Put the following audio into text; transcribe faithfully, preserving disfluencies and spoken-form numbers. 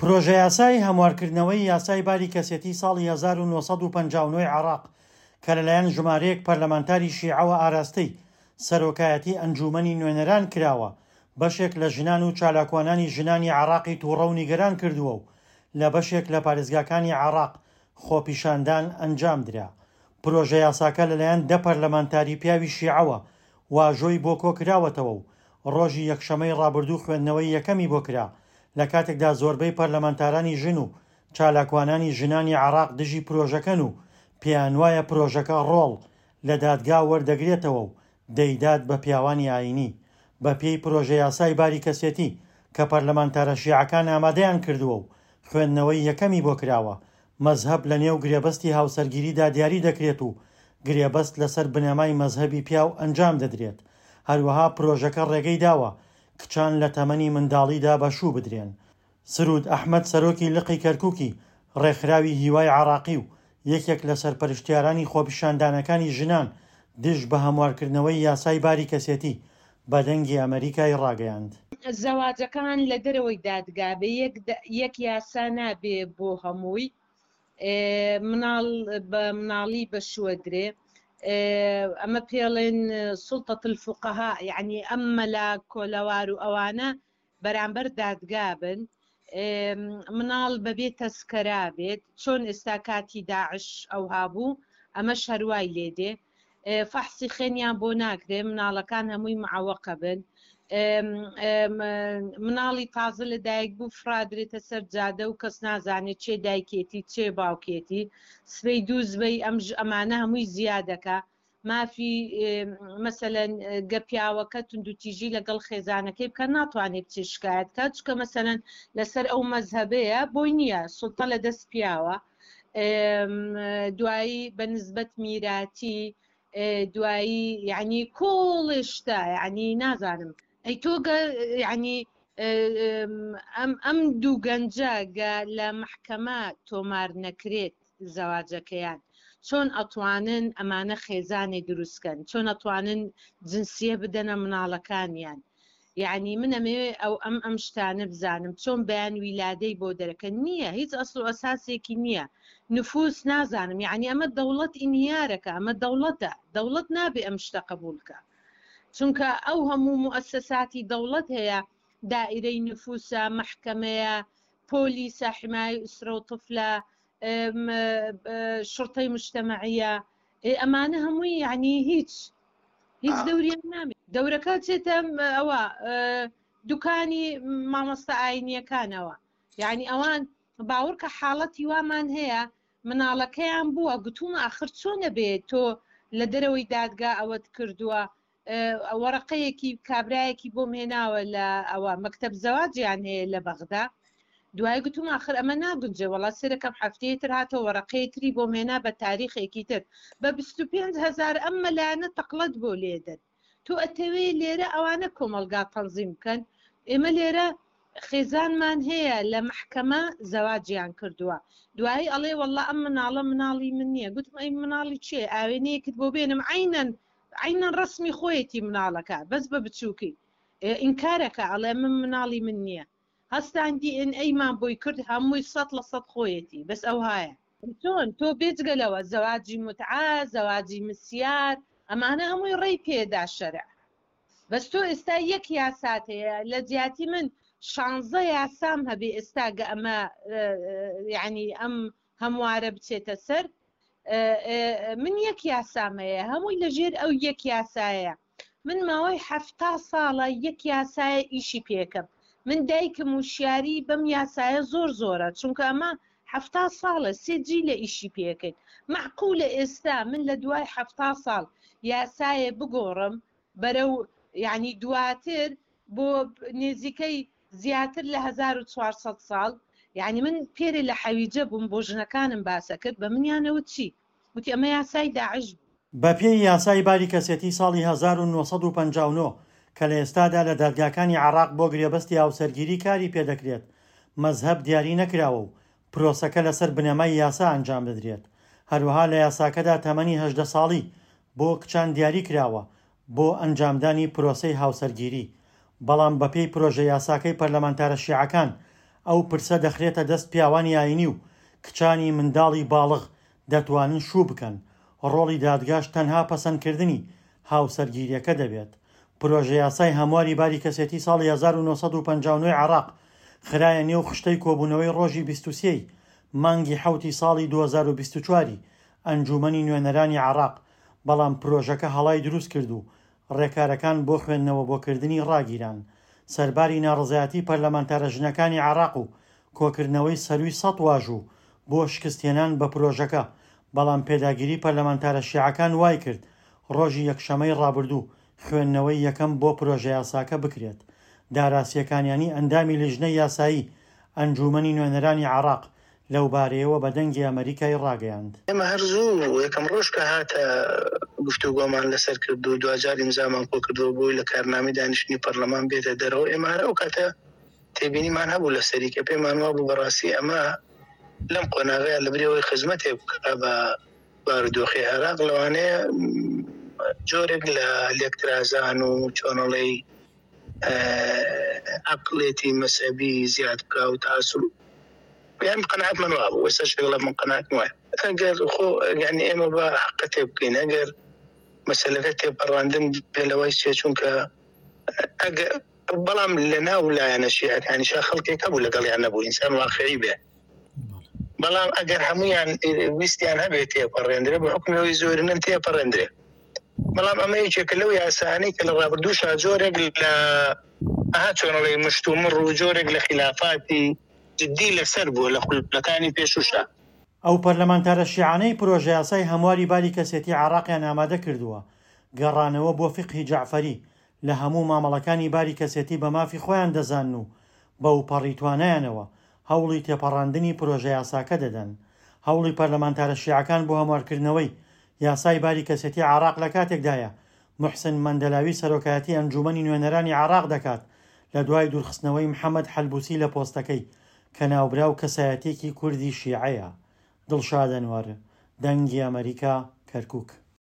پرۆژە یاسای هەموارکردنەوەی یاسای باری کەسێتی ساڵی هەزار و نۆسەد و پەنجاو و نۆ عێراق کە لەلایەن ژمارەیەک پەرلەمانتاری شیعەوە ئاراستەی سەرۆکایەتی ئەنجومەنی نوێنەران کراوە، بەشێک لە ژنان و چالاکوانانی ژنانی عێراقی تووڕە و نیگەران کردووە و لە بەشێک لە پارێزگاکانی عێراق خۆپیشاندان ئەنجام درا. پرۆژە یاساکە لەلایەن دە پەرلەمانتاری پیاوی شیعەوە واژۆی بۆ کۆکراوەتەوە و ڕۆژی یەکشەمەی ڕابردوو خوێندنەوەی یەکەمی بۆ کرا، لە کاتێکدا زۆربەی پەرلەمانتارانی ژن و چالاکوانانی ژنانی عێراق دژی پرۆژەکەن و پێیان وایە پرۆژەکە ڕۆڵ لە دادگا وەردەگرێتەوە و دەیدات بە پیاوانی ئاینی. بە پێی پرۆژە یاسای باری کەسێتی کە پەرلەمانتارە شیعەکان ئامادەیان کردووە و خوێندنەوەی یەکەمی بۆ کراوە، مەزهەب لە نێو گرێبەستی هاوسەرگیریدا دیاری دەکرێت و گرێبەست لەسەر بنەمای مەزهەبی پیاو ئەنجام دەدرێت. هەروەها پرۆژەکە ڕێگەی داوە کچان لە تەمەنی منداڵیدا بەشوو بدرێن. سرود ئەحمەد سەرۆکی لقی کەرکووکی ڕێکخراوی هیوای عێراقی و یەکێک لە سەرپەرشتیارانی خۆپیشاندانەکانی ژنان دژ بە هەموارکردنەوەی یاسای باری کەسێتی بە دەنگی ئەمریکای ڕاگەیاند. زەواجەکان لە دەرەوەی دادگا بە یەک یاسا نابێ بۆ هەمووی، مناڵ بە مناڵی بەشووە درێ. ئەمە پێڵێن سوڵتەت الفوقەها، یعنی ئەم مەلا کۆلەوار و ئەوانە بەرامبەر دادگا بن، مناڵ بەبێ تەسکەرا بێت، چۆن ئێستا کاتی داعش ئەو هابوو ئەمە شەروای لێدێ، فەحسی خوێنیان بۆ ناکرێ، مناڵەکان هەمووی معوەقە بن، مناڵی تازە لە دایک بوو فرادرێتە سەر جادە و کەس نازانێت چێ دایکێتی چێ باوکێتی، سبەی دوو زبەی ئەمانە هەمووی زیادەکە، مافی مەسەلەن گەپیاوەکە توندوتیژی لەگەڵ خێزانەکەی بکە ناتوانێت چێ شکایەت کات، چکە مەسەلەن لەسەر ئەو مەزهەبەیە بۆی نییە، سوڵتە لە دەست پیاوە، دوایی بەنسبەت میراتی، دوایی یعنی کۆڵشتا، یعنی نازانم ئەی تۆگە یعنی ئەم دوو گەنجەگە لە محکەمە تۆمار نەکرێت زەواجەکەیان چۆن ئەتوانن ئەمانە خێزانی دروستکەن، چۆن ئەتوانن جنسیە بدەنە مناڵەکانیان. یعنی منەمێ ئەو ئەم ئەم شتانە بزانم چۆن بەیان ویلادەی بۆ دەرەکە نییە، هیچ ئەسڵ و ئەساسێکی نییە، نفوس نازانم، یعنی ئەمە دەوڵەت ئینیارەکە، ئەمە دەوڵەتە، دەوڵەت نابێ ئەم شتە قبولکە، چونکە ئەو هەموو موسساتی دەوڵەت هەیە، دائیرەی نفوسە، محکەمەیە، پۆلیسە، حمایە ئوسرە و طفلە، شرطەی مجتەمەعیە، ئەمانە هەمووی یعنی هیچ هیچ دەوریان نامێت. دەورەکە چێتە ئەوە دوکانی مامۆستا ئاینیەکانەوە، یعنی ئەوان باوەڕ کە حاڵەتی وامان هەیە مناڵەکەیان بووە، گوتومە ئاخر چۆنە بێت تۆ لە دەرەوەی دادگا ئەوەت کردووە، وەرەقەیەکی کابرایەکی بۆم هێناوە لە ئەوە مەکتەب زەواجیان هەیە لە بەغدا، دوای گوتم آخر ئەمە ناگونجێ، وەڵا سەرەکەم هەفتەیە تر هاتەوە وەرەقەیە تری بۆم هێنا بە تاریخێکی تر بە بیست و پێنج هەزار ئەم مەلایەنە تەقلەت بۆ لێدەن، تۆ ئەتەوێ لێرە ئەوانە کۆمەلگا تەنزیم بکەن، ئێمە لێرە خێزانمان هەیە لە محکەمە زەواجیان کردووە، دوایی ئەڵێ وەڵا ئەم مناڵە مناڵی من نییە، گوتم ئەی مناڵی چێ ئاوێنەیەکت بۆ بێنم عینەن عینەن ڕسمی خۆیەتی مناڵەکە بەس بە بچووکی ئینکارەکە، ئەڵێ من مناڵی من نییە، هەستان دی ئێن ئەیمان بۆی کرد هەمووی سەد لە سەد خۆیەتی، بەس ئەو هایە چۆن تۆ بێجگەلەوە زەواجی متعا، زەواجی مسیار، ئەمانە هەمووی ڕێی پێدا شەرع، بەس تۆ ئێستا یەک یاسات هەیە، لە جیاتی من شانزە یاسام هەبێ ئێستا گە ئەمە یعنی ئەم هەموارە بچێتە سەر، من یەک یاسام هەیە هەمووی لەژێر ئەو یەک یاسایە، من ماوەی حەفتا ساڵە یەک یاسایە ئیشی پێکەم، من دایکم وشیاری بەم یاسایە زۆر زۆرە، چونکە ئەمە حەفتا ساڵە سێ جی لە ئیشی پێکەین، معقولە ئێستا من لە دوای حەفتا ساڵ یاسایە بگۆڕم بەرەو یعنی دواتر بۆ نێزیکەی زیاتر لە هەزار و چوارسەد ساڵ، یعنی من پێرێ لە حەویجە بووم بۆ ژنەکانم باسە کرد بە منیانەوە چی وتی ئەمە یاسای داعش بوو. بە پێی یاسای باری کەسێتی ساڵی هەزار و نۆسەد و پەنجاو و نۆ کە لە ئێستادا لە دادگاکانی عێراق بۆ گرێبەستی هاوسەرگیری کاری پێدەکرێت، مەزهەب دیاری نەکراوە و پرۆسەکە لەسەر بنەمای یاسا ئەنجام بدرێت. هەروەها لە یاساکەدا تەمەنی هەژدە ساڵی بۆ کچان دیاری کراوە بۆ ئەنجامدانی پرۆسەی هاوسەرگیری، بەڵام بەپێی پرۆژە یاساکەی پەرلەمانتارە شیعەکان ئەو پرسە دەخرێتە دەست پیاوانی ئاینی و کچانی منداڵی باڵغ دەتوانن شوو بکەن. ڕۆڵی دادگاش تەنها پەسەندکردنی هاوسەرگیریەکە دەبێت. پرۆژە یاسای هەمواری باری کەسێتی ساڵی هەزار و نۆسەد و پەنجا و نۆ عێراق خرایە نێو خشتەی کۆبوونەوەی ڕۆژی بیست و سێی مانگی حەوتی ساڵی دوو هەزار و بیست و چواری ئەنجومەنی نوێنەرانی عێراق، بەڵام پرۆژەکە هەڵای دروست کرد و ڕێکارەکان بۆ خوێندنەوە بۆکردنی ڕاگیران. سەرباری ناڕزایەتی پەرلەمانتارە ژنەکانی عێراق و کۆکردنەوەی سەروی سەد واژوو بۆ شکستێنان بە پرۆژەکە، بەڵام پێداگیری پەرلەمانتارە شیعەکان وای کرد ڕۆژی یەکشەمەی ڕابردوو خوێندنەوەی یەکەم بۆ پرۆژە یاساکە بکرێت. داراسیەکانیانی ئەندامی لیژنەی یاسایی ئەنجومەنی نوێنەرانی عێراق لەو بارەیەوە بە دەنگی ئەمریکای ڕاگەیاند. ئێمە هەرزوو یەکەم ڕۆژ کە هاتە گفتوگۆمان لەسەر کرد و دوجار ئیمزامان کۆ کردەوە بۆی لە کارنامەی دانیشتنی پەرلەمان بێتە دەرەوە، ئێمە هەر ئەو کاتە تێبینیمان هەبوو لە سەری کە پێمان وابوو بەڕاستی ئەمە لەم قۆناغەیە لە برەوەی خزمەتێ بکە بە بارودۆخی عێراق، لەوانەیە جۆرێک لە لێکترازان و چۆنەڵەی عەقڵێتی مەسەبی زیاد بکە و تاسو یان قەناعەت من وابوو. وەستا شتێک لە من قەناعەت وایە ئەگەر خۆ یعنی ئێمە بە حەقە تێ بکەین، ئەگەر مەسەلەکە تێپەڕاندن بێ لەوەی چێ، چونکە ئەگەر بەڵام لە ناو لایەنە شیعەکانیشا خەڵکێک هەبوو لەگەڵیان نەبوو، ئینسان واقعی بێ، بەڵام ئەگەر هەمویان ویستیان هەبێت تێپەڕێندرێ بە حکمەوەی زۆرنن تێپەڕێندرێ. بەڵام ئەمە یەکێکە لەو یاسانەی کە لە ڕابردووشا جۆرێک لە ئەها چۆنەڵەی مشتومڕ و جۆرێک لە خلافاتی جدی لەسەر بووە لە خولەکانی پێشوشا. ئەو پەرلەمانتارە شیعانەی پرۆژە یاسای هەمواری باری کەسێتی عێراقیان ئامادە کردووە گەڕانەوە بۆ فیقهی جەعفەری لە هەموو مامەڵەکانی باری کەسێتی بە مافی خۆیان دەزان و بەو پەڕیتوانایانەوە هەوڵی تێپەڕاندنی پرۆژە یاساکە دەدەن. هەوڵی پەرلەمانتارە شیعەکان بۆ هەموارکردنەوەی یاسای باری کەسێتی عێراق لە کاتێکدایە موحسن مەندەلاوی سەرۆکایەتی ئەنجومەنی نوێنەرانی عێراق دەکات لە دوای دوورخستنەوەی محەممەد حەلبوسی لە پۆستەکەی کە ناوبراو کەسایەتێکی کوردی شیعەیە. دڵشاد ئەنوار، دەنگی ئەمریکا، کەرکووک.